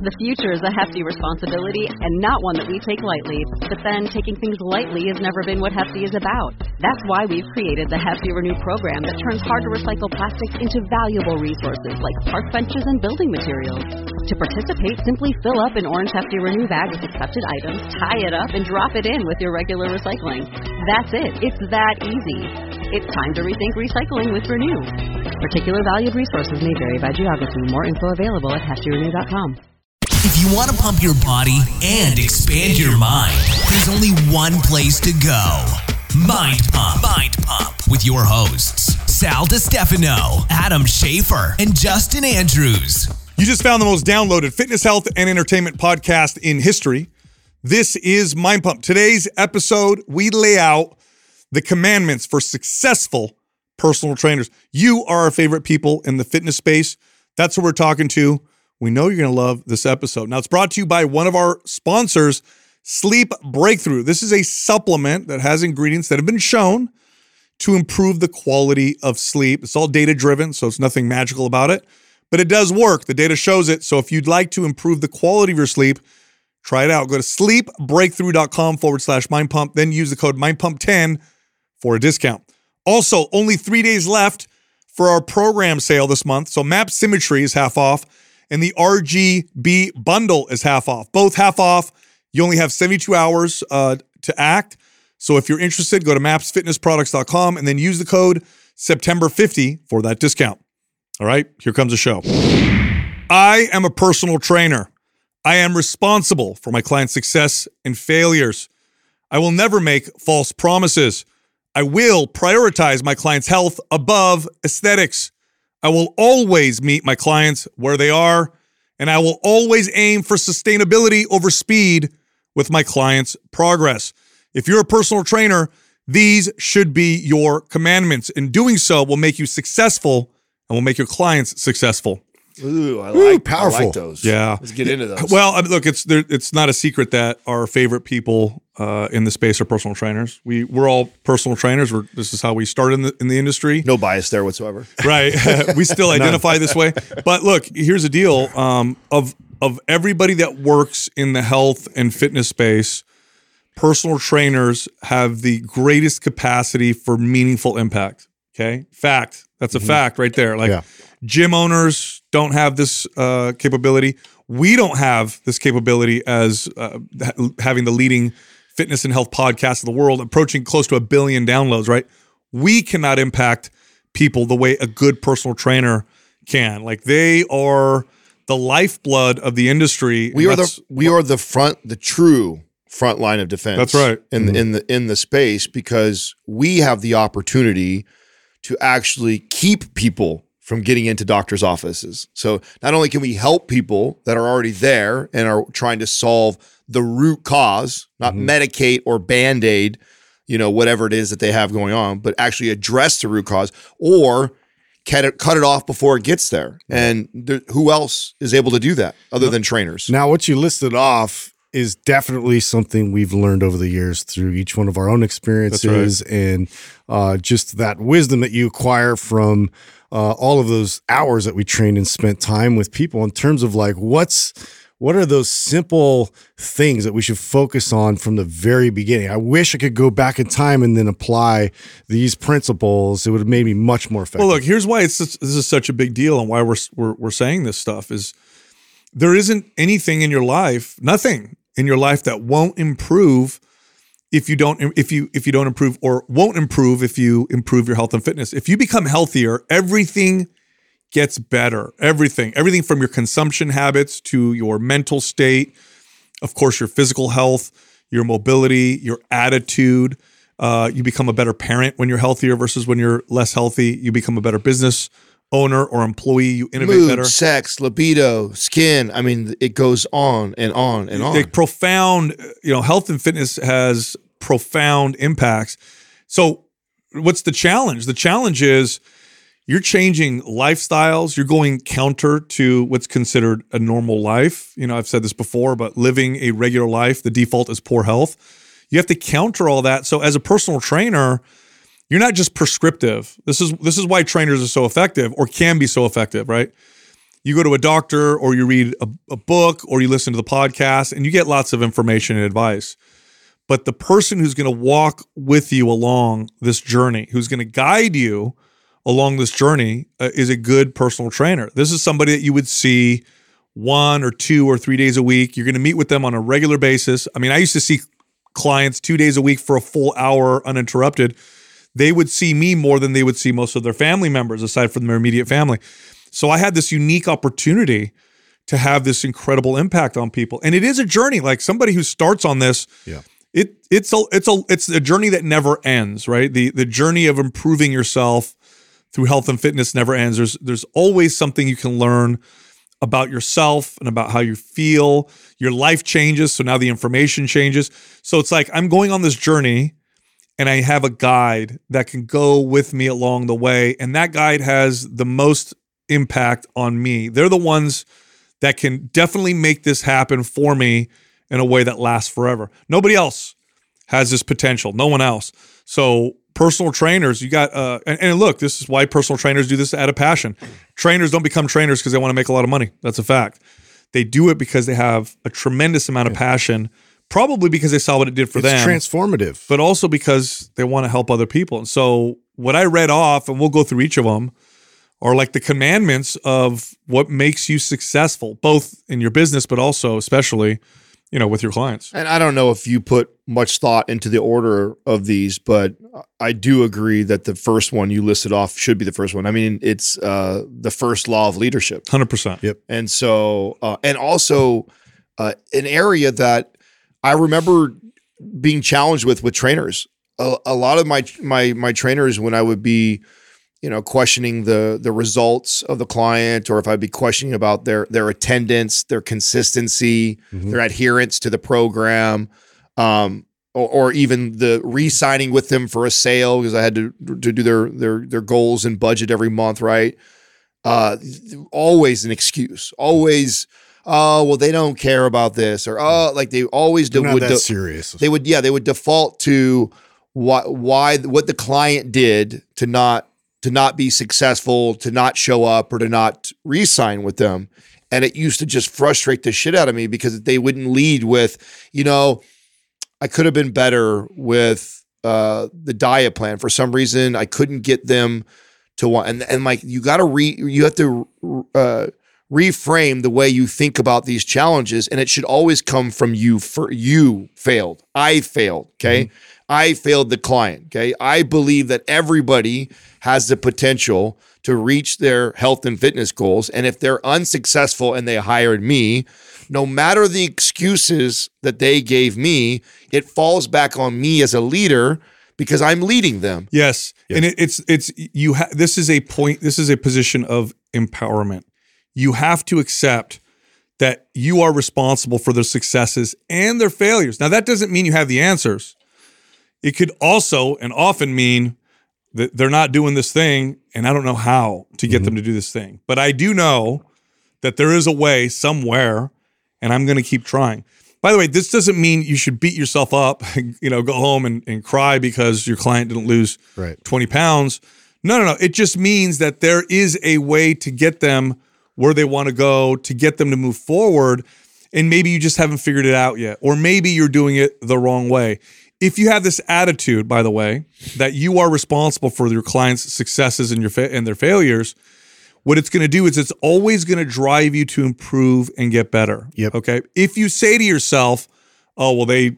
The future is a hefty responsibility and not one that we take lightly. But then taking things lightly has never been what Hefty is about. That's why we've created the Hefty Renew program that turns hard-to-recycle plastics into valuable resources like park benches and building materials. To participate, simply fill up an orange Hefty Renew bag with accepted items, tie it up, and drop it in with your regular recycling. That's it. It's that easy. It's time to rethink recycling with Renew. Particular valued resources may vary by geography. More info available at heftyrenew.com. If you want to pump your body and expand your mind, there's only one place to go. Mind Pump. Mind Pump with your hosts, Sal DiStefano, Adam Schafer, and Justin Andrews. You just found the most downloaded fitness, health, and entertainment podcast in history. This is Mind Pump. Today's episode, we lay out the commandments for successful personal trainers. You are our favorite people in the fitness space. That's who we're talking to. We know you're going to love this episode. Now, it's brought to you by one of our sponsors, Sleep Breakthrough. This is a supplement that has ingredients that have been shown to improve the quality of sleep. It's all data-driven, so it's nothing magical about it, but it does work. The data shows it. So if you'd like to improve the quality of your sleep, try it out. Go to sleepbreakthrough.com/mindpump, then use the code MindPump10 for a discount. Also, only 3 days left for our program sale this month. So Map Symmetry is half off, and the RGB bundle is half off. Both half off. You only have 72 hours to act. So if you're interested, go to mapsfitnessproducts.com and then use the code September50 for that discount. All right, here comes the show. I am a personal trainer. I am responsible for my clients' success and failures. I will never make false promises. I will prioritize my clients' health above aesthetics. I will always meet my clients where they are, and I will always aim for sustainability over speed with my clients' progress. If you're a personal trainer, these should be your commandments, and doing so will make you successful and will make your clients succwesuccessful. Ooh, powerful. I like those. Yeah. Let's get into those. Well, look, it's not a secret that our favorite people in the space are personal trainers. We're all personal trainers. This is how we started in the industry. No bias there whatsoever. Right. We still identify this way. But look, here's the deal. Of everybody that works in the health and fitness space, personal trainers have the greatest capacity for meaningful impact. Okay? Fact. That's a fact right there. Gym owners don't have this capability. We don't have this capability as having the leading fitness and health podcast of the world, approaching close to 1 billion downloads, right? We cannot impact people the way a good personal trainer can. Like, they are the lifeblood of the industry. We are the true front line of defense. That's right. In the space, because we have the opportunity to actually keep people from getting into doctors' offices. So not only can we help people that are already there and are trying to solve the root cause, not medicate or Band-Aid, whatever it is that they have going on, but actually address the root cause or cut it off before it gets there. And who else is able to do that other than trainers? Now, what you listed off is definitely something we've learned over the years through each one of our own experiences. Right. And just that wisdom that you acquire from all of those hours that we trained and spent time with people in terms of what are those simple things that we should focus on from the very beginning. I wish I could go back in time and then apply these principles. It would have made me much more effective. Well, look, here's why this is such a big deal and why we're saying this stuff is there isn't anything in your life, nothing in your life that won't improve if you don't improve, or won't improve if you improve your health and fitness. If you become healthier, everything gets better. Everything from your consumption habits to your mental state, of course, your physical health, your mobility, your attitude. You become a better parent when you're healthier versus when you're less healthy. You become a better business owner or employee. You innovate Mood, better. sex, libido, skin. I mean, it goes on and on and on. Like profound, health and fitness has profound impacts. So what's the challenge? The challenge is you're changing lifestyles. You're going counter to what's considered a normal life. I've said this before, but living a regular life, the default is poor health. You have to counter all that. So as a personal trainer, you're not just prescriptive. This is why trainers are so effective, or can be so effective, right? you go to a doctor or you read a book or you listen to the podcast and you get lots of information and advice. But the person who's going to walk with you along this journey, who's going to guide you along this journey is a good personal trainer. This is somebody that you would see 1 or 2 or 3 days a week. You're going to meet with them on a regular basis. I mean, I used to see clients 2 days a week for a full hour uninterrupted. They would see me more than they would see most of their family members aside from their immediate family. So I had this unique opportunity to have this incredible impact on people. And it is a journey. Like somebody who starts on this, it's a journey that never ends, right? The journey of improving yourself through health and fitness never ends. There's always something you can learn about yourself and about how you feel. Your life changes, so now the information changes. So it's like I'm going on this journey and I have a guide that can go with me along the way, and that guide has the most impact on me. They're the ones that can definitely make this happen for me in a way that lasts forever. Nobody else has this potential. No one else. So personal trainers, you got, and look, this is why personal trainers do this out of passion. Trainers don't become trainers because they want to make a lot of money. That's a fact. They do it because they have a tremendous amount of passion, probably because they saw what it did for them. It's transformative. But also because they want to help other people. And so what I read off, and we'll go through each of them, are like the commandments of what makes you successful, both in your business, but also especially, with your clients. And I don't know if you put much thought into the order of these, but I do agree that the first one you listed off should be the first one. I mean, it's the first law of leadership. 100%. Yep. And so, and also an area that I remember being challenged with trainers. A lot of my trainers, when I would be questioning the results of the client, or if I'd be questioning about their attendance, their consistency, their adherence to the program, or even the re-signing with them for a sale because I had to do their goals and budget every month, right? Always an excuse. Always, well, they don't care about this, or like they always not that serious. They would default to what the client did to not be successful, to not show up, or to not re-sign with them. And it used to just frustrate the shit out of me because they wouldn't lead with, I could have been better with the diet plan. For some reason, I couldn't get them to want, and like, you have to reframe the way you think about these challenges. And it should always come from you. You failed. I failed. Okay. I failed the client. Okay. I believe that everybody has the potential to reach their health and fitness goals. And if they're unsuccessful and they hired me, no matter the excuses that they gave me, it falls back on me as a leader because I'm leading them. Yes. And this is a position of empowerment. You have to accept that you are responsible for their successes and their failures. Now, that doesn't mean you have the answers. It could also and often mean that they're not doing this thing, and I don't know how to get them to do this thing. But I do know that there is a way somewhere, and I'm going to keep trying. By the way, this doesn't mean you should beat yourself up, go home and cry because your client didn't lose 20 pounds. No. It just means that there is a way to get them where they want to go, to get them to move forward, and maybe you just haven't figured it out yet, or maybe you're doing it the wrong way. If you have this attitude, by the way, that you are responsible for your clients' successes and their failures, what it's going to do is it's always going to drive you to improve and get better. Yep. Okay. If you say to yourself, "Oh, well, they,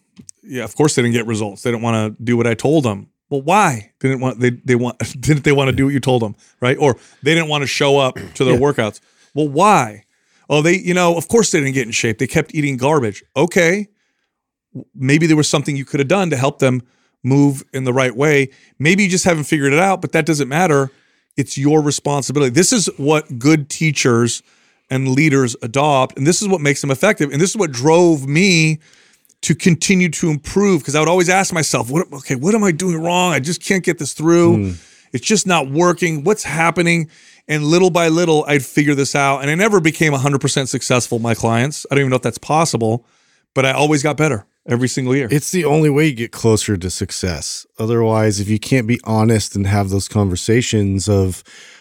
of course they didn't get results. They didn't want to do what I told them." Well, why didn't they want to do what you told them, right? Or they didn't want to show up to their workouts. Well, why? Oh, they, of course they didn't get in shape. They kept eating garbage. Okay. Maybe there was something you could have done to help them move in the right way. Maybe you just haven't figured it out, but that doesn't matter. It's your responsibility. This is what good teachers and leaders adopt, and this is what makes them effective. And this is what drove me to continue to improve, because I would always ask myself, what am I doing wrong? I just can't get this through. It's just not working. What's happening? And little by little, I'd figure this out. And I never became 100% successful with my clients. I don't even know if that's possible, but I always got better every single year. It's the only way you get closer to success. Otherwise, if you can't be honest and have those conversations of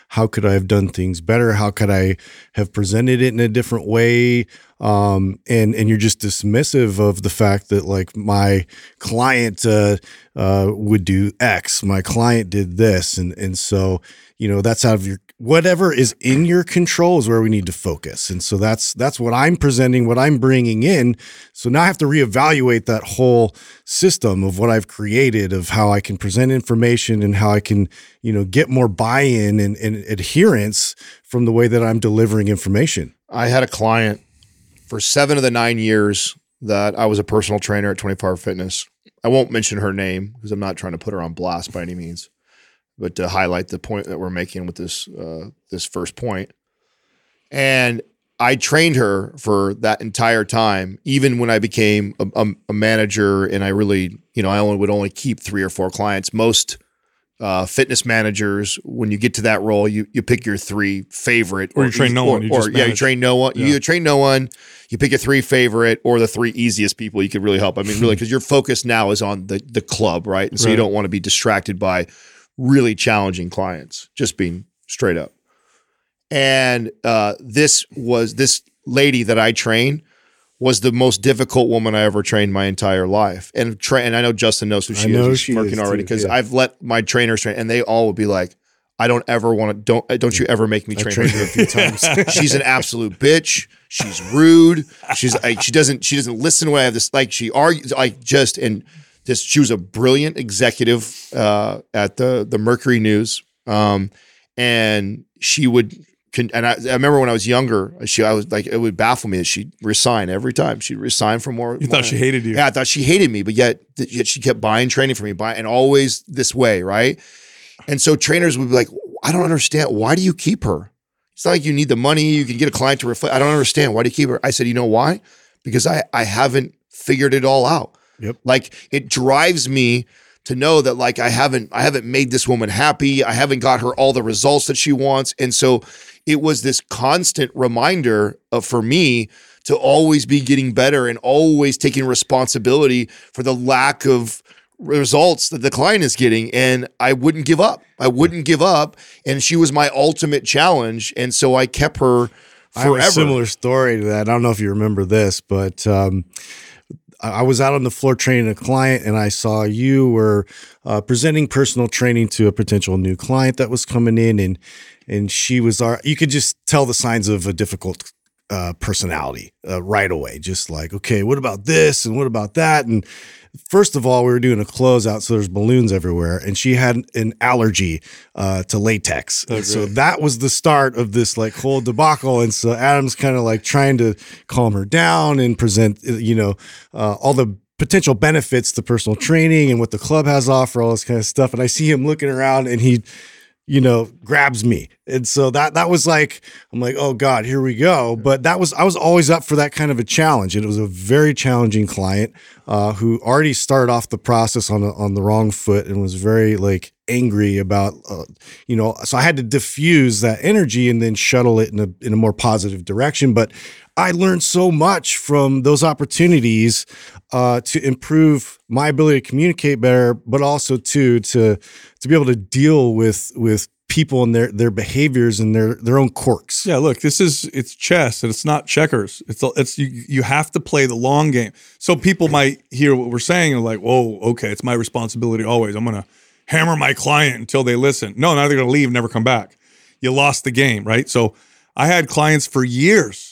how could I have done things better? How could I have presented it in a different way? And you're just dismissive of the fact that like my client would do X, my client did this, and so that's out of your, whatever is in your control is where we need to focus. And so that's what I'm presenting, what I'm bringing in. So now I have to reevaluate that whole system of what I've created, of how I can present information and how I can get more buy-in and adherence from the way that I'm delivering information. I had a client for 7 of the 9 years that I was a personal trainer at 24 Hour Fitness. I won't mention her name because I'm not trying to put her on blast by any means, but to highlight the point that we're making with this first point. And I trained her for that entire time, even when I became a manager, and I really, I would only keep 3 or 4 clients. Most fitness managers, when you get to that role, you pick your 3 favorite, or you train no one. You train no one. You either train no one, you pick your 3 favorite, or the 3 easiest people you could really help. I mean, really, because your focus now is on the club, right? And so you don't want to be distracted by really challenging clients, just being straight up. And this lady that I trained was the most difficult woman I ever trained my entire life. And I know Justin knows who she is. She's smirking already because I've let my trainers train, and they all would be like, I don't ever want to, don't you ever make me train her a few times. She's an absolute bitch. She's rude. She's like, she doesn't listen when I have this, like she argues, like just, and this, she was a brilliant executive at the Mercury News. And she would, and I remember when I was younger, I was like, it would baffle me that she'd resign every time. She'd resign for more. You thought she hated you. Yeah, I thought she hated me, but yet she kept buying training from me, and always this way, right? And so trainers would be like, I don't understand. Why do you keep her? It's not like you need the money. You can get a client to reflect. I don't understand. Why do you keep her? I said, you know why? Because I haven't figured it all out. Yep. Like it drives me to know that like I haven't made this woman happy. I haven't got her all the results that she wants. And so it was this constant reminder for me to always be getting better and always taking responsibility for the lack of results that the client is getting. And I wouldn't give up. And she was my ultimate challenge. And so I kept her forever. I have a similar story to that. I don't know if you remember this, but I was out on the floor training a client, and I saw you were presenting personal training to a potential new client that was coming in, and she was you could just tell the signs of a difficult personality right away. Just like, okay, what about this and what about that? And first of all, we were doing a closeout, so there's balloons everywhere, and she had an allergy to latex. Okay. So that was the start of this like whole debacle. And so Adam's kind of like trying to calm her down and present, all the potential benefits to personal training and what the club has to offer, all this kind of stuff. And I see him looking around, and he grabs me. And so that was like, I'm like, oh God, here we go. But I was always up for that kind of a challenge. And it was a very challenging client who already started off the process on the wrong foot and was very like angry about, so I had to diffuse that energy and then shuttle it in a more positive direction. But I learned so much from those opportunities to improve my ability to communicate better, but also to be able to deal with people and their behaviors and their own quirks. Yeah, look, it's chess and it's not checkers. It's you have to play the long game. So people might hear what we're saying and like, whoa, okay, it's my responsibility always. I'm gonna hammer my client until they listen. No, now they're gonna leave, never come back. You lost the game, right? So I had clients for years,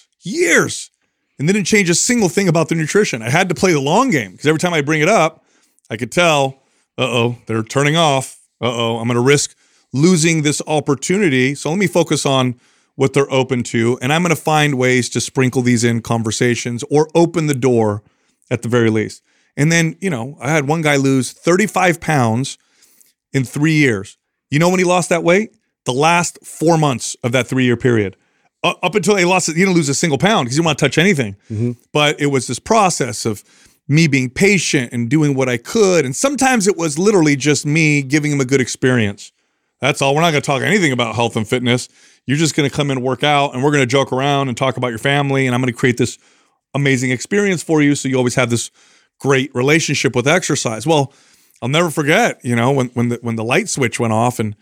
and didn't change a single thing about their nutrition. I had to play the long game because every time I bring it up, I could tell, they're turning off. I'm going to risk losing this opportunity. So let me focus on what they're open to. And I'm going to find ways to sprinkle these in conversations or open the door at the very least. And then, I had one guy lose 35 pounds in 3 years. You know when he lost that weight? The last 4 months of that 3-year period. Up until he lost it, he didn't lose a single pound because he didn't want to touch anything. Mm-hmm. But it was this process of me being patient and doing what I could. And sometimes it was literally just me giving him a good experience. That's all. We're not going to talk anything about health and fitness. You're just going to come in and work out, and we're going to joke around and talk about your family. And I'm going to create this amazing experience for you so you always have this great relationship with exercise. Well, I'll never forget, when the light switch went off and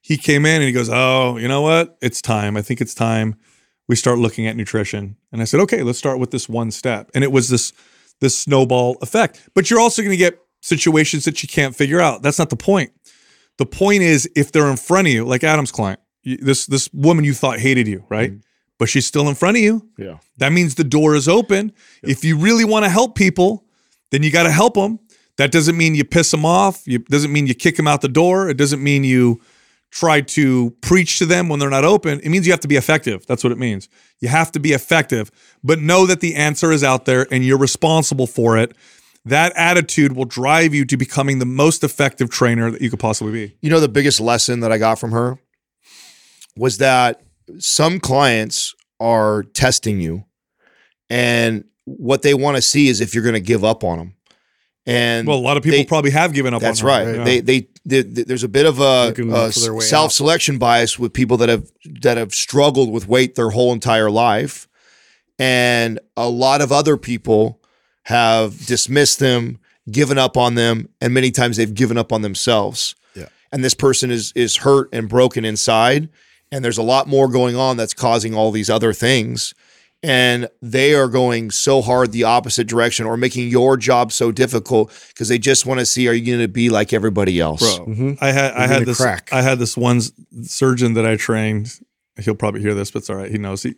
he came in and he goes, oh, you know what? It's time. I think it's time we start looking at nutrition. And I said, okay, let's start with this one step. And it was this snowball effect. But you're also going to get situations that you can't figure out. That's not the point. The point is, if they're in front of you, like Adam's client, this woman you thought hated you, right? Mm-hmm. But she's still in front of you. Yeah. That means the door is open. Yep. If you really want to help people, then you got to help them. That doesn't mean you piss them off. It doesn't mean you kick them out the door. It doesn't mean you try to preach to them when they're not open. It means you have to be effective. That's what it means. You have to be effective, but know that the answer is out there and you're responsible for it. That attitude will drive you to becoming the most effective trainer that you could possibly be. You know, the biggest lesson that I got from her was that some clients are testing you, and what they want to see is if you're going to give up on them. And well, a lot of people probably have given up on them. That's right. Yeah. There's a bit of a self-selection bias with people that have struggled with weight their whole entire life. And a lot of other people have dismissed them, given up on them, and many times they've given up on themselves. Yeah. And this person is hurt and broken inside, and there's a lot more going on that's causing all these other things. And they are going so hard the opposite direction, or making your job so difficult because they just want to see, are you going to be like everybody else? Bro, mm-hmm. I had this one surgeon that I trained. He'll probably hear this, but it's all right. He knows.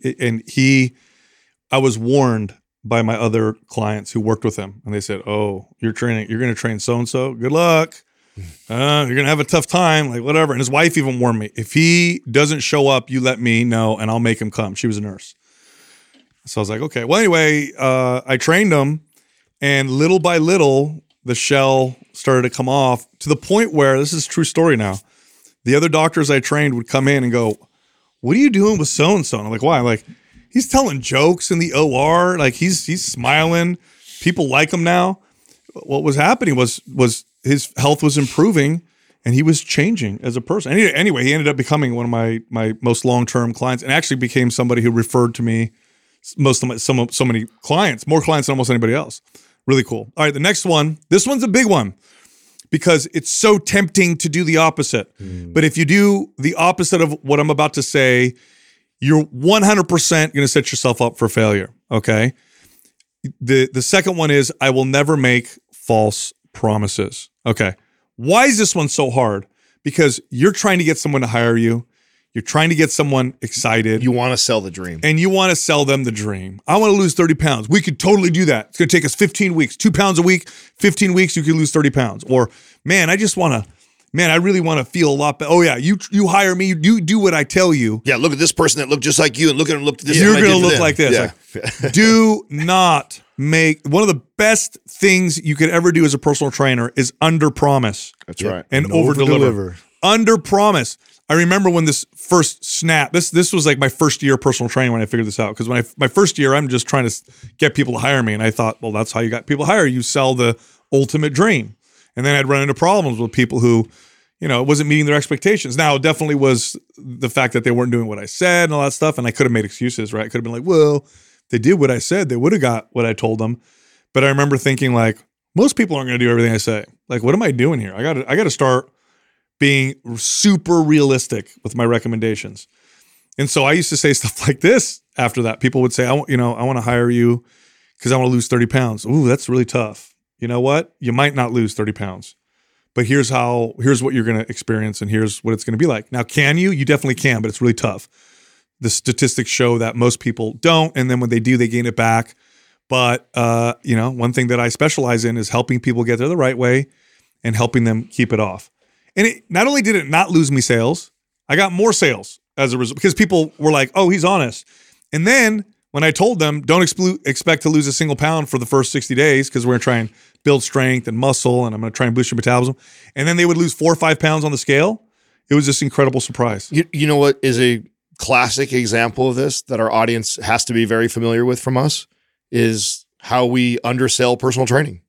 I was warned by my other clients who worked with him, and they said, "Oh, you're going to train so and so. Good luck. You're going to have a tough time, like whatever." And his wife even warned me, if he doesn't show up, you let me know, and I'll make him come. She was a nurse. So I was like, okay. Well, anyway, I trained him, and little by little, the shell started to come off to the point where, this is a true story now, the other doctors I trained would come in and go, "What are you doing with so-and-so?" And I'm like, why? I'm like, he's telling jokes in the OR. Like he's smiling. People like him now. What was happening was his health was improving, and he was changing as a person. Anyway, he ended up becoming one of my most long-term clients, and actually became somebody who referred to me so many clients, more clients than almost anybody else. Really cool. All right, the next one. This one's a big one because it's so tempting to do the opposite. But if you do the opposite of what I'm about to say, you're 100% going to set yourself up for failure. Okay. The second one is, I will never make false promises. Okay. Why is this one so hard? Because you're trying to get someone to hire you. You're trying to get someone excited. You want to sell the dream. And you want to sell them the dream. I want to lose 30 pounds. We could totally do that. It's going to take us 15 weeks, 2 pounds a week, 15 weeks, you could lose 30 pounds. Or, man, I really want to feel a lot better. Oh, yeah, you hire me. You do what I tell you. Yeah, look at this person that looked just like you, and look at him look this. You're going to look like this. Yeah. Like, do not make, one of the best things you could ever do as a personal trainer is under promise. That's right. And over deliver. Under promise. I remember when this first snap, this was like my first year of personal training when I figured this out. Because my first year, I'm just trying to get people to hire me. And I thought, well, that's how you got people to hire. You sell the ultimate dream. And then I'd run into problems with people who, it wasn't meeting their expectations. Now, it definitely was the fact that they weren't doing what I said and all that stuff. And I could have made excuses, right? I could have been like, well, if they did what I said, they would have got what I told them. But I remember thinking, like, most people aren't going to do everything I say. Like, what am I doing here? I got to start being super realistic with my recommendations. And so I used to say stuff like this after that. People would say, I want to hire you because I want to lose 30 pounds. Ooh, that's really tough. You know what? You might not lose 30 pounds, but here's what you're going to experience, and here's what it's going to be like. Now, can you? You definitely can, but it's really tough. The statistics show that most people don't, and then when they do, they gain it back. But, one thing that I specialize in is helping people get there the right way and helping them keep it off. And not only did it not lose me sales, I got more sales as a result, because people were like, oh, he's honest. And then when I told them, don't expect to lose a single pound for the first 60 days because we're going to try and build strength and muscle, and I'm going to try and boost your metabolism. And then they would lose 4 or 5 pounds on the scale. It was this incredible surprise. You know what is a classic example of this that our audience has to be very familiar with from us is how we undersell personal training.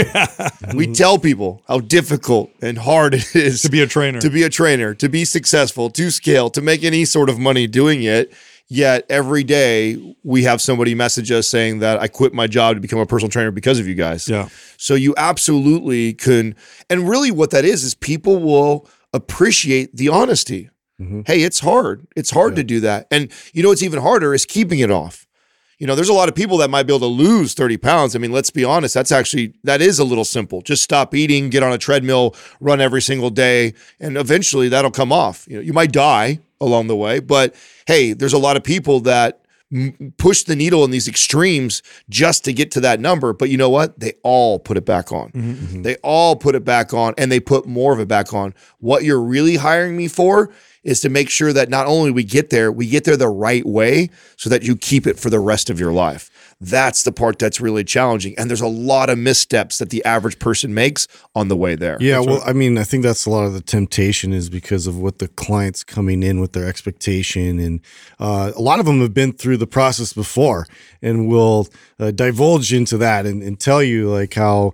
We tell people how difficult and hard it is to be a trainer, to be successful, to scale, to make any sort of money doing it. Yet every day we have somebody message us saying that I quit my job to become a personal trainer because of you guys. Yeah. So you absolutely can. And really what that is people will appreciate the honesty. Hey, it's hard. It's hard to do that. And you know what's even harder is keeping it off. You know, there's a lot of people that might be able to lose 30 pounds. I mean, let's be honest, that is a little simple. Just stop eating, get on a treadmill, run every single day, and eventually that'll come off. You know, you might die along the way, but hey, there's a lot of people that push the needle in these extremes just to get to that number. But you know what? They all put it back on. They all put it back on, and they put more of it back on. What you're really hiring me for is to make sure that not only we get there the right way so that you keep it for the rest of your life. That's the part that's really challenging. And there's a lot of missteps that the average person makes on the way there. Yeah, well, I mean, I think that's a lot of the temptation is because of what the client's coming in with their expectation. And a lot of them have been through the process before and will divulge into that and tell you like how,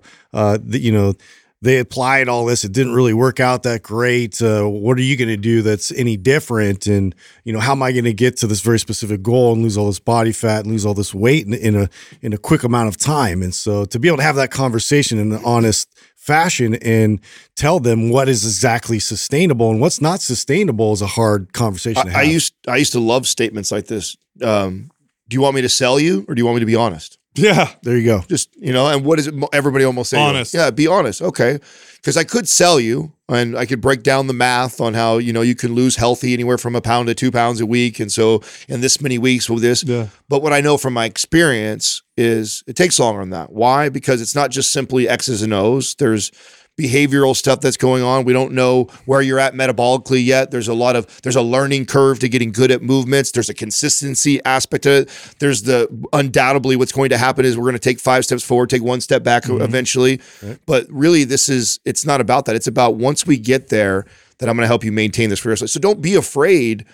they applied all this. It didn't really work out that great. What are you going to do that's any different? And, how am I going to get to this very specific goal and lose all this body fat and lose all this weight in a quick amount of time? And so to be able to have that conversation in an honest fashion and tell them what is exactly sustainable and what's not sustainable is a hard conversation to have. I used to love statements like this. Do you want me to sell you or do you want me to be honest? Yeah. There you go. Just, and what is it? Everybody almost saying, honest. Yeah, be honest. Okay. Because I could sell you and I could break down the math on how, you can lose healthy anywhere from 1 pound to 2 pounds a week. And so in this many weeks with this, but what I know from my experience is it takes longer than that. Why? Because it's not just simply X's and O's. There's behavioral stuff that's going on. We don't know where you're at metabolically yet. There's a learning curve to getting good at movements. There's a consistency aspect to it. There's undoubtedly what's going to happen is we're going to take 5 steps forward, take 1 step back eventually. Right. But really it's not about that. It's about once we get there that I'm going to help you maintain this for yourself. So don't be afraid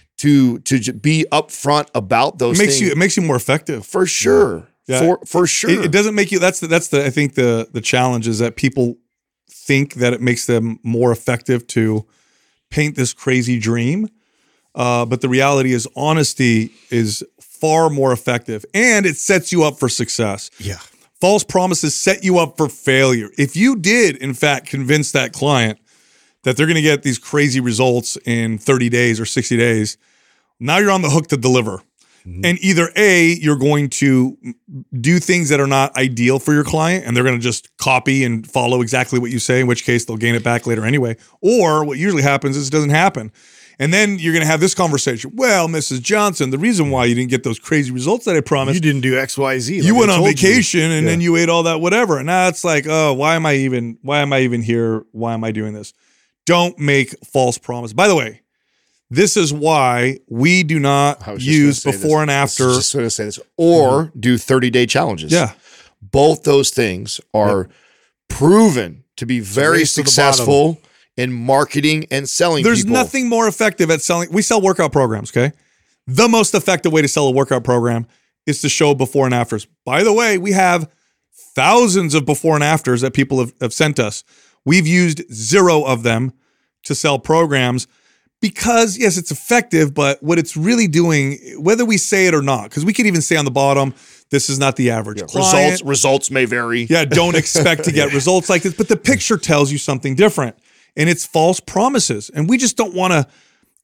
to be upfront about those things. It makes you more effective. For sure. Yeah. For sure. It doesn't make you, that's the I think the challenge is that people think that it makes them more effective to paint this crazy dream. But the reality is honesty is far more effective and it sets you up for success. Yeah. False promises set you up for failure. If you did, in fact, convince that client that they're going to get these crazy results in 30 days or 60 days, now you're on the hook to deliver. And either A, you're going to do things that are not ideal for your client and they're going to just copy and follow exactly what you say, in which case they'll gain it back later anyway. Or what usually happens is it doesn't happen. And then you're going to have this conversation. Well, Mrs. Johnson, the reason why you didn't get those crazy results that I promised. You didn't do X, Y, Z. You went on vacation and then you ate all that whatever. And now it's like, oh, why am I even here? Why am I doing this? Don't make false promises. By the way, this is why we do not use before and after. I was just going to say this. Or do 30-day challenges. Yeah. Both those things are proven to be very successful in marketing and selling There's people. nothing more effective at selling. We sell workout programs, okay? The most effective way to sell a workout program is to show before and afters. By the way, we have thousands of before and afters that people have sent us. We've used 0 of them to sell programs. Because, yes, it's effective, but what it's really doing, whether we say it or not, because we could even say on the bottom, this is not the average client. Results may vary. Yeah, don't expect to get results like this. But the picture tells you something different. And it's false promises. And we just don't want to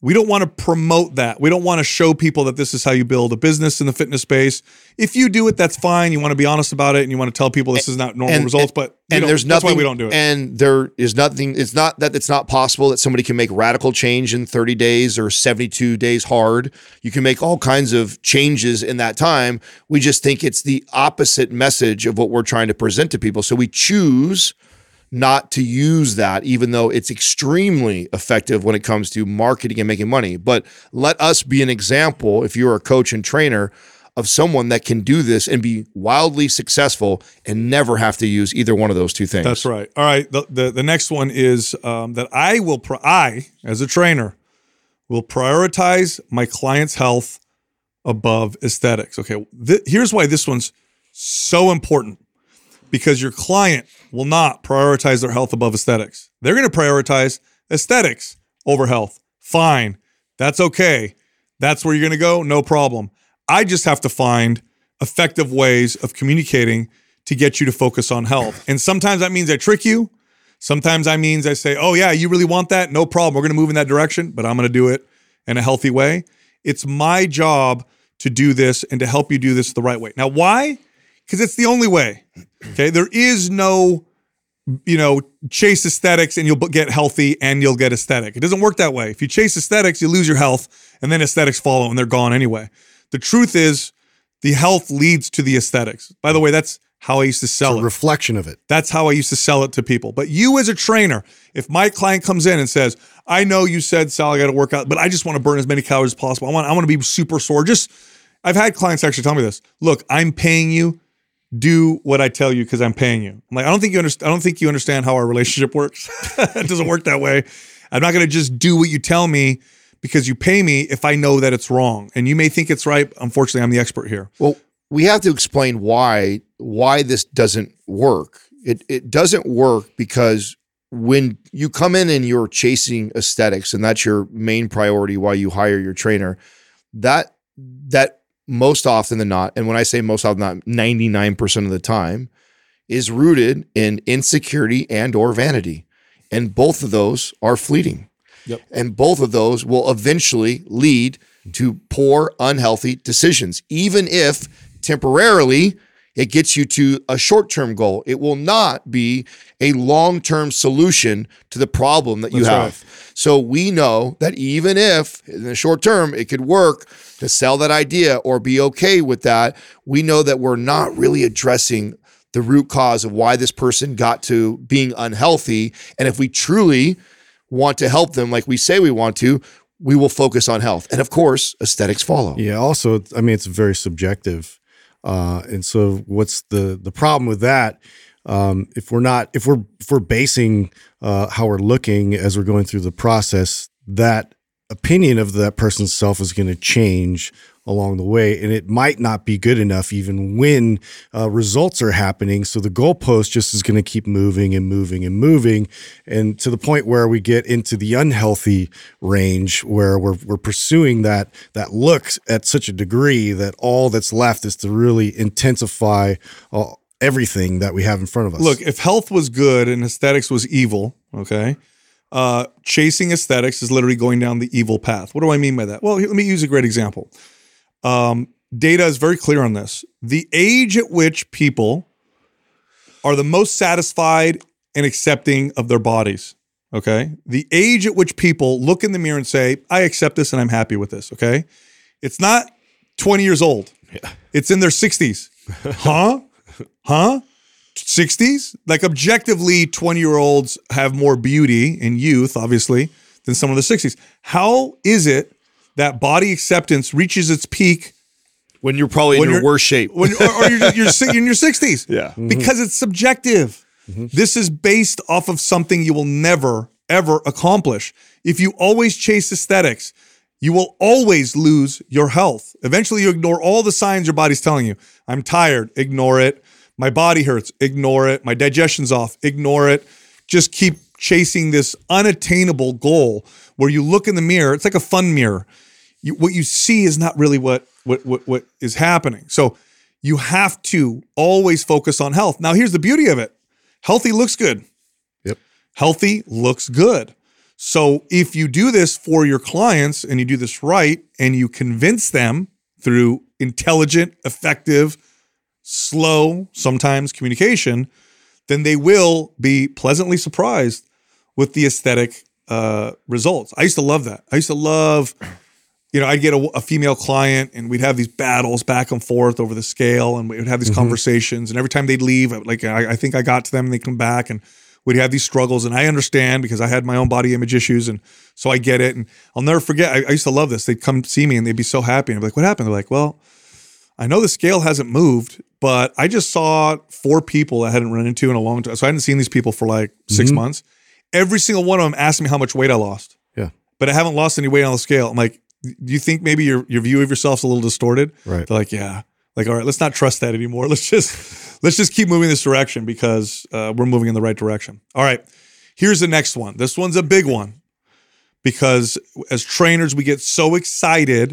promote that. We don't want to show people that this is how you build a business in the fitness space. If you do it, that's fine. You want to be honest about it and you want to tell people this is not normal results, but that's why we don't do it. And there is nothing, it's not that it's not possible that somebody can make radical change in 30 days or 72 days hard. You can make all kinds of changes in that time. We just think it's the opposite message of what we're trying to present to people. So we choose not to use that, even though it's extremely effective when it comes to marketing and making money. But let us be an example, if you're a coach and trainer, of someone that can do this and be wildly successful and never have to use either one of those two things. That's right. All right. The next one is that I, as a trainer, will prioritize my client's health above aesthetics. Okay. Here's why this one's so important. Because your client will not prioritize their health above aesthetics. They're going to prioritize aesthetics over health. Fine. That's okay. That's where you're going to go. No problem. I just have to find effective ways of communicating to get you to focus on health. And sometimes that means I trick you. Sometimes I say, oh yeah, you really want that? No problem. We're going to move in that direction, but I'm going to do it in a healthy way. It's my job to do this and to help you do this the right way. Now, why? Because it's the only way. Okay. There is no, chase aesthetics and you'll get healthy and you'll get aesthetic. It doesn't work that way. If you chase aesthetics, you lose your health and then aesthetics follow and they're gone anyway. The truth is the health leads to the aesthetics. By the way, that's how I used to sell it. It's a reflection of it. That's how I used to sell it to people. But you as a trainer, if my client comes in and says, I know you said, Sal, I got to work out, but I just want to burn as many calories as possible. I want to be super sore. I've had clients actually tell me this. Look, I'm paying you. Do what I tell you because I'm paying you. I'm like, I don't think you understand how our relationship works. It doesn't work that way. I'm not going to just do what you tell me because you pay me if I know that it's wrong. And you may think it's right. Unfortunately, I'm the expert here. Well, we have to explain why this doesn't work. It doesn't work because when you come in and you're chasing aesthetics and that's your main priority while you hire your trainer, that most often than not, and when I say most often than not, 99% of the time, is rooted in insecurity and or vanity. And both of those are fleeting. Yep. And both of those will eventually lead to poor, unhealthy decisions. Even if temporarily it gets you to a short-term goal, it will not be a long-term solution to the problem that you have. Right. So we know that even if in the short term it could work to sell that idea or be okay with that, we know that we're not really addressing the root cause of why this person got to being unhealthy. And if we truly want to help them like we say we want to, we will focus on health. And of course, aesthetics follow. Yeah, also, it's very subjective. And so what's the problem with that? If we're basing how we're looking as we're going through the process, that opinion of that person's self is going to change along the way, and it might not be good enough even when results are happening. So the goalpost just is going to keep moving and moving and moving, and to the point where we get into the unhealthy range where we're pursuing that look at such a degree that all that's left is to really intensify everything that we have in front of us. Look, if health was good and aesthetics was evil, okay, chasing aesthetics is literally going down the evil path. What do I mean by that? Well, let me use a great example. Data is very clear on this. The age at which people are the most satisfied and accepting of their bodies, okay? The age at which people look in the mirror and say, I accept this and I'm happy with this, okay? It's not 20 years old. Yeah. It's in their 60s. Huh? 60s? Like objectively, 20-year-olds have more beauty and youth, obviously, than someone in the 60s. How is it that body acceptance reaches its peak when you're probably in your worst shape, or you're in your 60s? Yeah, because it's subjective. Mm-hmm. This is based off of something you will never ever accomplish. If you always chase aesthetics, you will always lose your health. Eventually, you ignore all the signs your body's telling you. I'm tired. Ignore it. My body hurts. Ignore it. My digestion's off. Ignore it. Just keep chasing this unattainable goal where you look in the mirror. It's like a fun mirror. What you see is not really what is happening. So you have to always focus on health. Now, here's the beauty of it. Healthy looks good. Yep. Healthy looks good. So if you do this for your clients and you do this right and you convince them through intelligent, effective, slow, sometimes communication, then they will be pleasantly surprised with the aesthetic results. I used to love that. I used to love, I'd get a female client and we'd have these battles back and forth over the scale and we would have these conversations. And every time they'd leave, I think I got to them and they'd come back and we'd have these struggles. And I understand because I had my own body image issues. And so I get it. And I'll never forget, I used to love this. They'd come see me and they'd be so happy. And I'd be like, what happened? They're like, well, I know the scale hasn't moved, but I just saw 4 people I hadn't run into in a long time. So I hadn't seen these people for like 6 months. Every single one of them asked me how much weight I lost. Yeah. But I haven't lost any weight on the scale. I'm like, do you think maybe your view of yourself's a little distorted? Right. They're like, yeah. Like, all right, let's not trust that anymore. Let's just keep moving this direction because we're moving in the right direction. All right. Here's the next one. This one's a big one because as trainers, we get so excited.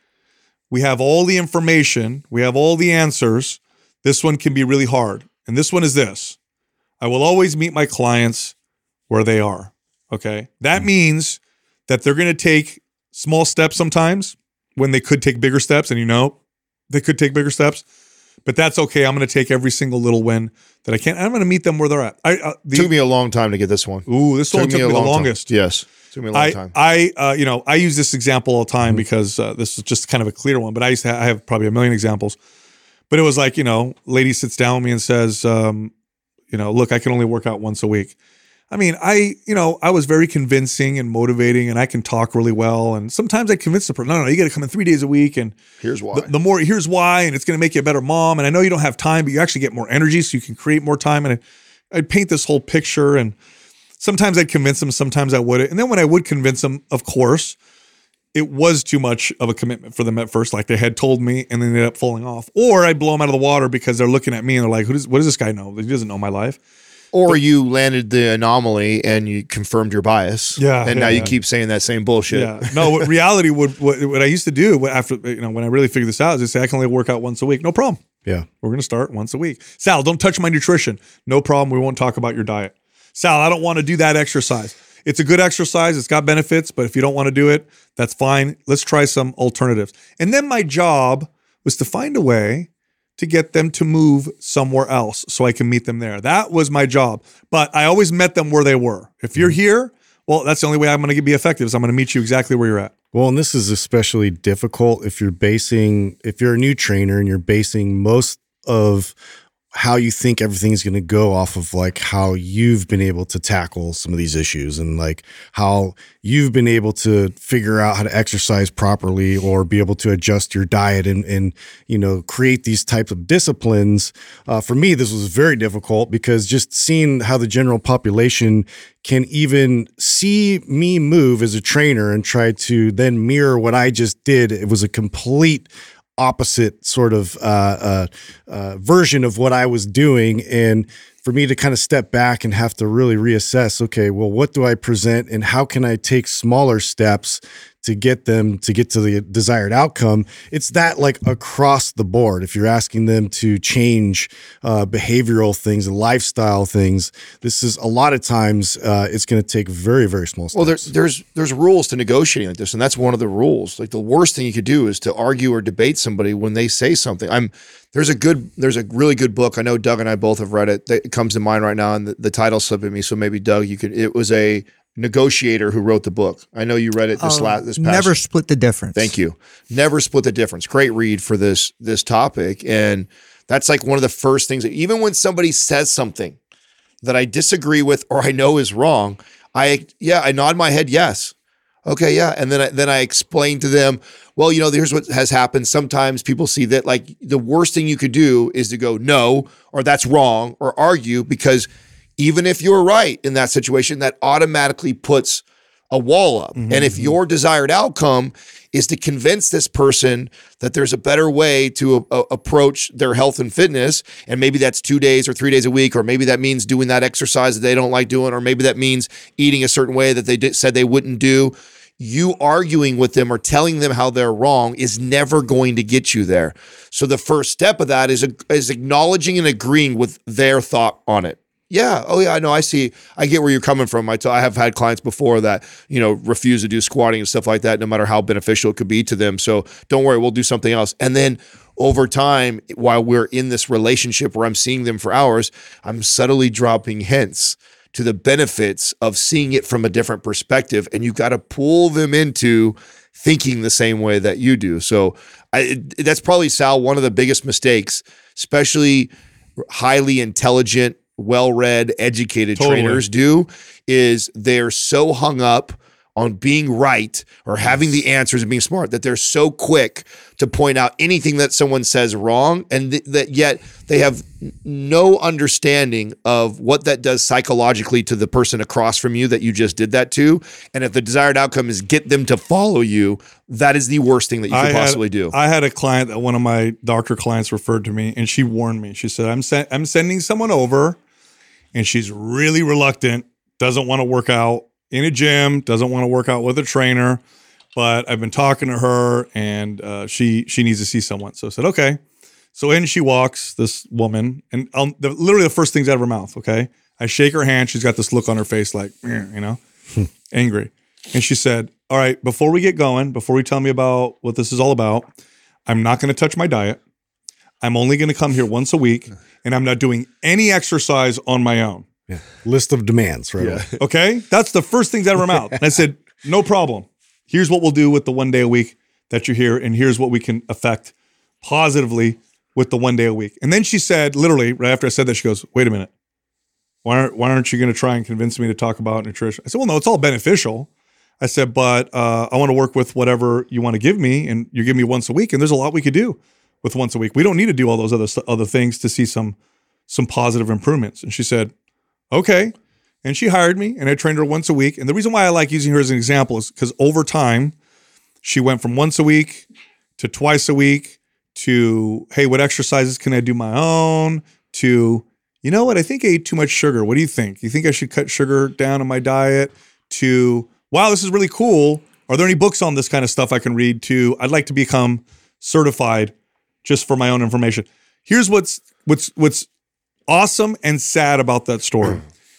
We have all the information. We have all the answers. This one can be really hard. And this one is this. I will always meet my clients where they are. Okay. That means that they're going to take small steps sometimes when they could take bigger steps, and they could take bigger steps, but that's okay. I'm going to take every single little win that I can. I'm going to meet them where they're at. Took me a long time to get this one. Ooh, this one took me the longest. Time. Yes. Took me a long time. I use this example all the time because this is just kind of a clear one, but I have probably a million examples. But it was like, lady sits down with me and says, look, I can only work out once a week. I mean, I was very convincing and motivating, and I can talk really well. And sometimes I convince the person, no, you got to come in 3 days a week. And here's why. Here's why. And it's going to make you a better mom. And I know you don't have time, but you actually get more energy, so you can create more time. And I'd paint this whole picture. And sometimes I'd convince them, sometimes I wouldn't. And then when I would convince them, of course, it was too much of a commitment for them at first, like they had told me, and then they ended up falling off. Or I'd blow them out of the water because they're looking at me and they're like, what does this guy know? He doesn't know my life. Or you landed the anomaly and you confirmed your bias. Yeah. And now you keep saying that same bullshit. Yeah. No, what reality what I used to do after, when I really figured this out is just say, I can only work out once a week. No problem. Yeah. We're going to start once a week. Sal, don't touch my nutrition. No problem. We won't talk about your diet. Sal, I don't want to do that exercise. It's a good exercise. It's got benefits, but if you don't want to do it, that's fine. Let's try some alternatives. And then my job was to find a way to get them to move somewhere else so I can meet them there. That was my job. But I always met them where they were. If you're here, well, that's the only way I'm going to be effective is I'm going to meet you exactly where you're at. Well, and this is especially difficult if you're a new trainer and you're basing most of how you think everything's going to go off of like how you've been able to tackle some of these issues and like how you've been able to figure out how to exercise properly or be able to adjust your diet and create these types of disciplines. For me, this was very difficult because just seeing how the general population can even see me move as a trainer and try to then mirror what I just did, it was a complete opposite sort of version of what I was doing. And for me to kind of step back and have to really reassess, okay, well, what do I present and how can I take smaller steps to get them to get to the desired outcome? It's that like across the board. If you're asking them to change behavioral things and lifestyle things, this is a lot of times it's going to take very, very small steps. Well, there's rules to negotiating like this, and that's one of the rules. Like the worst thing you could do is to argue or debate somebody when they say something. There's a really good book. I know Doug and I both have read it. That comes to mind right now, and the title's slipping me. So maybe Doug, it was a negotiator who wrote the book. I know you read it this past. Never Split the Difference. Thank you. Never Split the Difference. Great read for this topic. And that's like one of the first things that even when somebody says something that I disagree with or I know is wrong, I nod my head yes. Okay, yeah. And then I explain to them, well, here's what has happened. Sometimes people see that like the worst thing you could do is to go no, or that's wrong, or argue, because even if you're right in that situation, that automatically puts a wall up. Mm-hmm. And if your desired outcome is to convince this person that there's a better way to approach their health and fitness, and maybe that's 2 days or 3 days a week, or maybe that means doing that exercise that they don't like doing, or maybe that means eating a certain way that they said they wouldn't do, you arguing with them or telling them how they're wrong is never going to get you there. So the first step of that is acknowledging and agreeing with their thought on it. Yeah. Oh, yeah. I know. I see. I get where you're coming from. I have had clients before that, refuse to do squatting and stuff like that, no matter how beneficial it could be to them. So don't worry, we'll do something else. And then over time, while we're in this relationship where I'm seeing them for hours, I'm subtly dropping hints to the benefits of seeing it from a different perspective. And you've got to pull them into thinking the same way that you do. So that's probably, Sal, one of the biggest mistakes, especially highly intelligent, well-read, educated trainers do, is they're so hung up on being right or having the answers and being smart that they're so quick to point out anything that someone says wrong, and that yet they have no understanding of what that does psychologically to the person across from you that you just did that to. And if the desired outcome is get them to follow you, that is the worst thing that you could possibly do. I had a client that one of my doctor clients referred to me, and she warned me. She said, I'm sending someone over, and she's really reluctant, doesn't want to work out in a gym, doesn't want to work out with a trainer, but I've been talking to her, and she needs to see someone. So I said, okay. So in she walks, this woman, and literally the first thing's out of her mouth, okay? I shake her hand. She's got this look on her face like, angry. And she said, all right, before we get going, before you tell me about what this is all about, I'm not going to touch my diet. I'm only going to come here once a week, and I'm not doing any exercise on my own. Yeah. List of demands, right? Yeah. Okay? That's the first things out of her mouth. And I said, no problem. Here's what we'll do with the 1 day a week that you're here, and here's what we can affect positively with the 1 day a week. And then she said, literally, right after I said that, she goes, wait a minute. Why aren't you going to try and convince me to talk about nutrition? I said, well, no, it's all beneficial. I said, but I want to work with whatever you want to give me, and you give me once a week, and there's a lot we could do with once a week. We don't need to do all those other things to see some positive improvements. And she said, okay. And she hired me, and I trained her once a week. And the reason why I like using her as an example is because over time, she went from once a week to twice a week to, hey, what exercises can I do my own? To, you know what, I think I ate too much sugar. What do you think? You think I should cut sugar down in my diet? To, wow, this is really cool. Are there any books on this kind of stuff I can read? To, I'd like to become certified just for my own information. Here's what's awesome and sad about that story.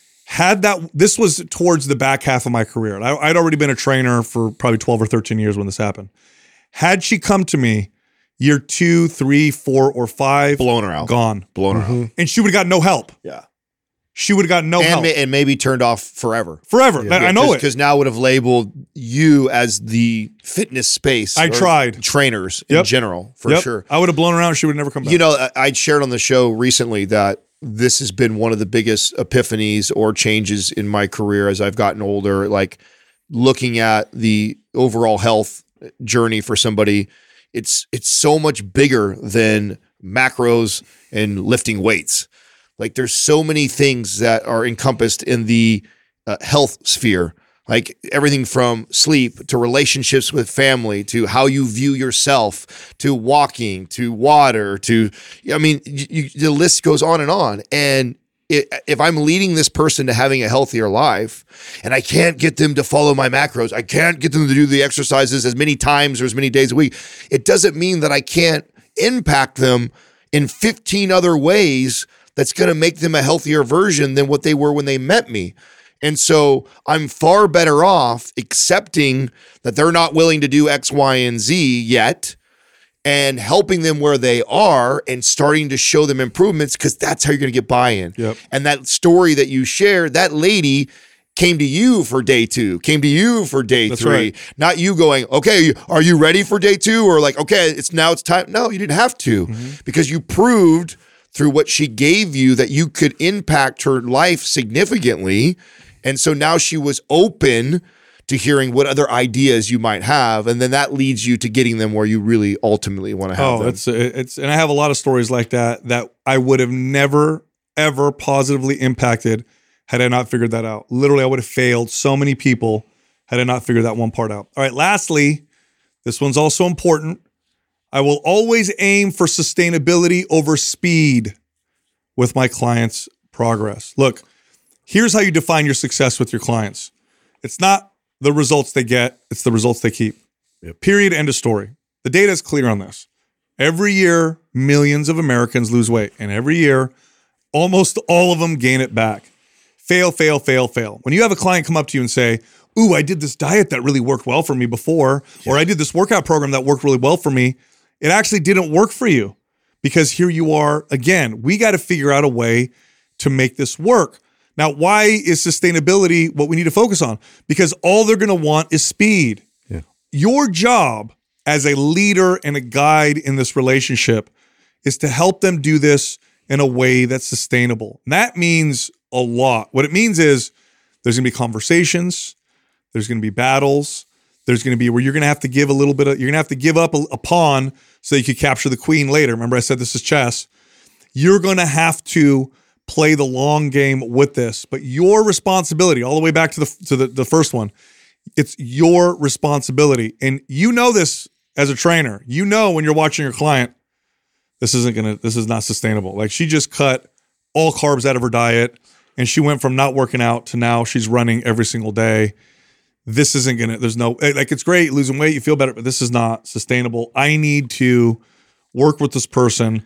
This was towards the back half of my career. I'd already been a trainer for probably 12 or 13 years when this happened. Had she come to me year 2, 3, 4, or 5, blown her out, gone, blown her out, and she would have got no help. Yeah, she would have got no help, and maybe turned off forever. Yeah. I know it because now would have labeled you as the fitness space. I tried trainers in general for sure. I would have blown her out. She would never come back. You know, I shared on the show recently that this has been one of the biggest epiphanies or changes in my career as I've gotten older, like looking at the overall health journey for somebody. It's so much bigger than macros and lifting weights. Like there's so many things that are encompassed in the health sphere, like everything from sleep to relationships with family to how you view yourself to walking to water to, I mean, the list goes on. And if I'm leading this person to having a healthier life and I can't get them to follow my macros, I can't get them to do the exercises as many times or as many days a week, it doesn't mean that I can't impact them in 15 other ways that's going to make them a healthier version than what they were when they met me. And so I'm far better off accepting that they're not willing to do X, Y, and Z yet and helping them where they are and starting to show them improvements because that's how you're going to get buy-in. Yep. And that story that you shared, that lady came to you for day 2, came to you for day 3, right. Not you going, okay, are you ready for day 2? Or like, okay, it's time. No, you didn't have to because you proved through what she gave you that you could impact her life significantly. And so now she was open to hearing what other ideas you might have. And then that leads you to getting them where you really ultimately want to have them. And I have a lot of stories like that I would have never, ever positively impacted had I not figured that out. Literally, I would have failed so many people had I not figured that one part out. All right, lastly, this one's also important. I will always aim for sustainability over speed with my clients' progress. Look, here's how you define your success with your clients. It's not the results they get, it's the results they keep. Yep. Period, end of story. The data is clear on this. Every year, millions of Americans lose weight. And every year, almost all of them gain it back. Fail, fail, fail, fail. When you have a client come up to you and say, ooh, I did this diet that really worked well for me before, or I did this workout program that worked really well for me, it actually didn't work for you because here you are again. We got to figure out a way to make this work. Now, why is sustainability what we need to focus on? Because all they're going to want is speed. Yeah. Your job as a leader and a guide in this relationship is to help them do this in a way that's sustainable. And that means a lot. What it means is there's going to be conversations, there's going to be battles, there's going to be where you're going to have to give a little bit of, you're going to have to give up a pawn so you could capture the queen later. Remember I said this is chess. You're going to have to play the long game with this, but your responsibility, all the way back to the first one, it's your responsibility. And you know this as a trainer. You know when you're watching your client, this is not sustainable. Like she just cut all carbs out of her diet and she went from not working out to now she's running every single day. This isn't gonna, there's no, like it's great losing weight, you feel better, but this is not sustainable. I need to work with this person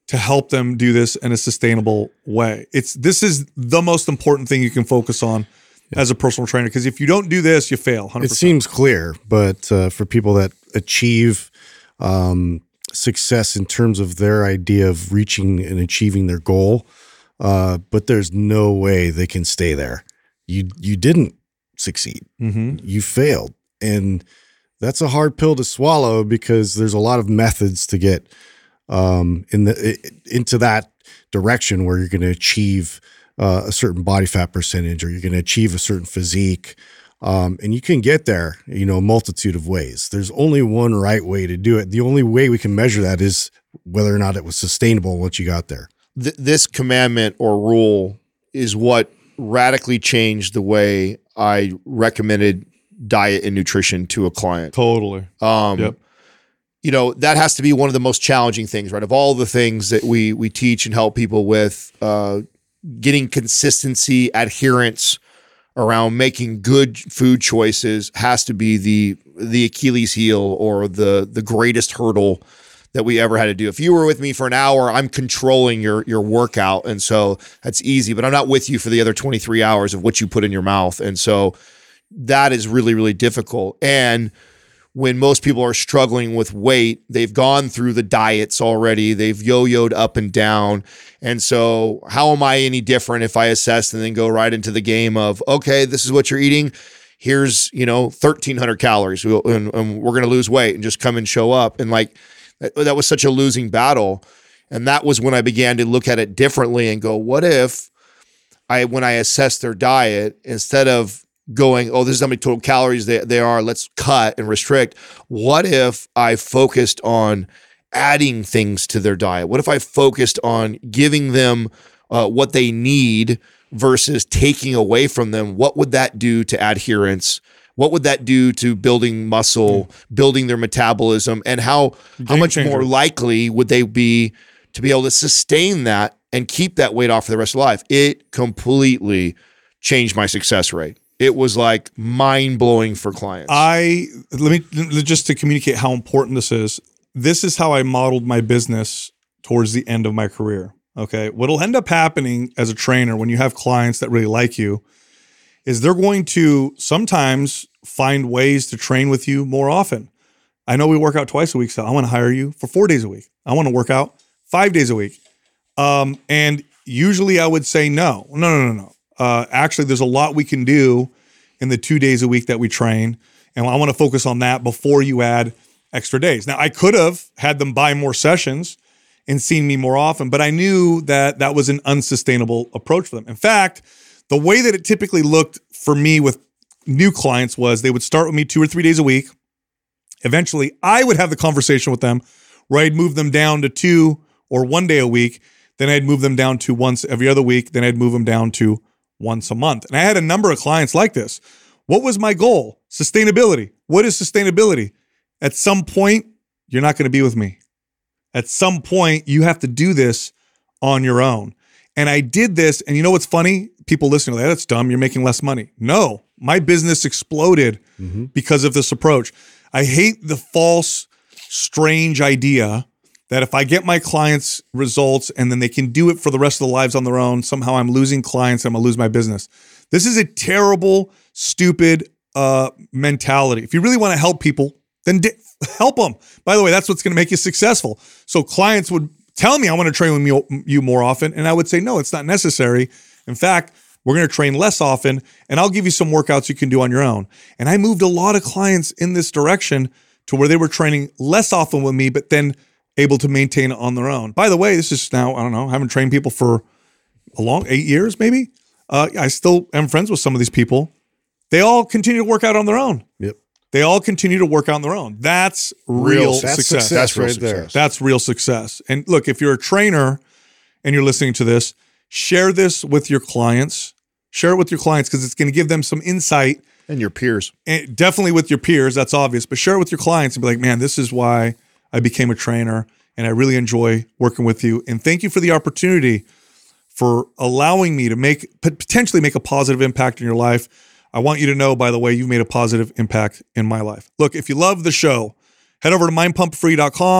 to help them do this in a sustainable way. This is the most important thing you can focus on as a personal trainer, because if you don't do this, you fail 100%. It seems clear, but for people that achieve success in terms of their idea of reaching and achieving their goal, but there's no way they can stay there. You didn't succeed. You failed. And that's a hard pill to swallow, because there's a lot of methods to get into that direction where you're going to achieve a certain body fat percentage, or you're going to achieve a certain physique. And you can get there, a multitude of ways. There's only one right way to do it. The only way we can measure that is whether or not it was sustainable once you got there. This commandment or rule is what radically changed the way I recommended diet and nutrition to a client. Totally. Yep. That has to be one of the most challenging things, right? Of all the things that we teach and help people with, getting consistency, adherence around making good food choices has to be the Achilles heel, or the greatest hurdle that we ever had to do. If you were with me for an hour, I'm controlling your workout, and so that's easy, but I'm not with you for the other 23 hours of what you put in your mouth. And so that is really, really difficult. And when most people are struggling with weight, they've gone through the diets already. They've yo-yoed up and down. And so how am I any different if I assess and then go right into the game of, okay, this is what you're eating. Here's, 1,300 calories and we're going to lose weight, and just come and show up. And that was such a losing battle. And that was when I began to look at it differently and go, what if when I assess their diet, instead of going, oh, this is how many total calories they are, let's cut and restrict. What if I focused on adding things to their diet? What if I focused on giving them what they need versus taking away from them? What would that do to adherence? What would that do to building muscle, building their metabolism? And how much more likely would they be to be able to sustain that and keep that weight off for the rest of their life? It completely changed my success rate. It was like mind-blowing for clients. Just to communicate how important this is how I modeled my business towards the end of my career. Okay. What'll end up happening as a trainer when you have clients that really like you is they're going to sometimes find ways to train with you more often. I know we work out twice a week, so I want to hire you for 4 days a week. I want to work out 5 days a week. And usually I would say no. Actually, there's a lot we can do in the 2 days a week that we train. And I want to focus on that before you add extra days. Now, I could have had them buy more sessions and seen me more often, but I knew that that was an unsustainable approach for them. In fact, the way that it typically looked for me with new clients was they would start with me 2 or 3 days a week. Eventually, I would have the conversation with them where I'd move them down to 2 or 1 day a week. Then I'd move them down to once every other week. Then I'd move them down to once a month. And I had a number of clients like this. What was my goal? Sustainability. What is sustainability? At some point, you're not going to be with me. At some point, you have to do this on your own. And I did this. And you know what's funny? People listening to that, that's dumb. You're making less money. No, my business exploded because of this approach. I hate the false, strange idea that if I get my clients results and then they can do it for the rest of their lives on their own, somehow I'm losing clients and I'm going to lose my business. This is a terrible, stupid mentality. If you really want to help people, then help them. By the way, that's what's going to make you successful. So clients would tell me, I want to train with you more often. And I would say, no, it's not necessary. In fact, we're going to train less often and I'll give you some workouts you can do on your own. And I moved a lot of clients in this direction to where they were training less often with me, but then able to maintain it on their own. By the way, this is now, I don't know, I haven't trained people for a long 8 years, maybe. I still am friends with some of these people. They all continue to work out on their own. Yep. They all continue to work on their own. That's real success. That's real success. That's real success. And look, if you're a trainer and you're listening to this, share this with your clients. Share it with your clients because it's going to give them some insight. And your peers. And definitely with your peers, that's obvious. But share it with your clients and be like, man, this is why I became a trainer and I really enjoy working with you. And thank you for the opportunity for allowing me to potentially make a positive impact in your life. I want you to know, by the way, you've made a positive impact in my life. Look, if you love the show, head over to mindpumpfree.com.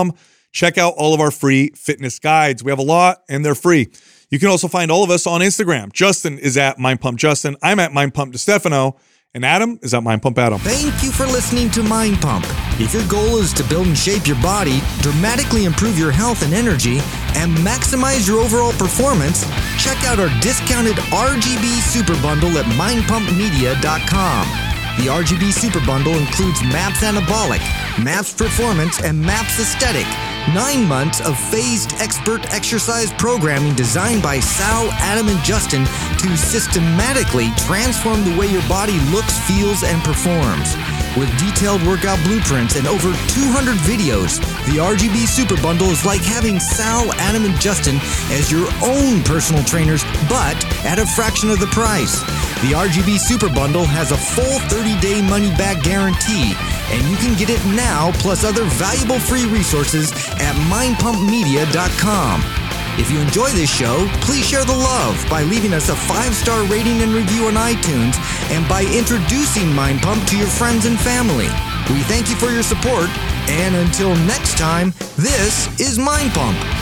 check out all of our free fitness guides. We have a lot and they're free. You can also find all of us on Instagram. Justin is at Mind Pump Justin. I'm at Mind Pump DeStefano. And Adam is at Mind Pump Adam. Thank you for listening to Mind Pump. If your goal is to build and shape your body, dramatically improve your health and energy, and maximize your overall performance, check out our discounted RGB Super Bundle at mindpumpmedia.com. The RGB Super Bundle includes MAPS Anabolic, MAPS Performance, and MAPS Aesthetic. 9 months of phased expert exercise programming designed by Sal, Adam, and Justin to systematically transform the way your body looks, feels, and performs. With detailed workout blueprints and over 200 videos, the RGB Super Bundle is like having Sal, Adam, and Justin as your own personal trainers, but at a fraction of the price. The RGB Super Bundle has a full 30-day money-back guarantee, and you can get it now plus other valuable free resources at mindpumpmedia.com. If you enjoy this show, please share the love by leaving us a 5-star rating and review on iTunes and by introducing Mind Pump to your friends and family. We thank you for your support, and until next time, this is Mind Pump.